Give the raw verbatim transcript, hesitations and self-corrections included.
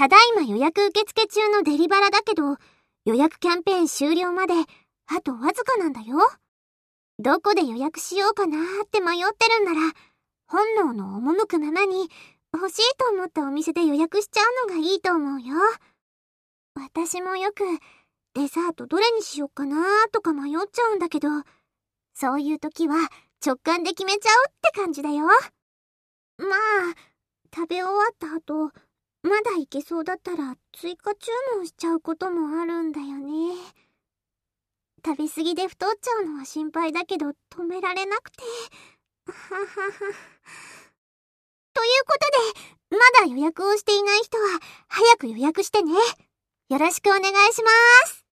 ただいま予約受付中のデリバラだけど、予約キャンペーン終了まであとわずかなんだよ。どこで予約しようかなーって迷ってるんなら、本能の赴くままに欲しいと思ったお店で予約しちゃうのがいいと思うよ。私もよくデザートどれにしようかなーとか迷っちゃうんだけど、そういう時は直感で決めちゃうって感じだよ。まあ、食べ終わった後、まだいけそうだったら追加注文しちゃうこともあるんだよね。食べ過ぎで太っちゃうのは心配だけど止められなくて。ははは。ということで、まだ予約をしていない人は早く予約してね。よろしくお願いします。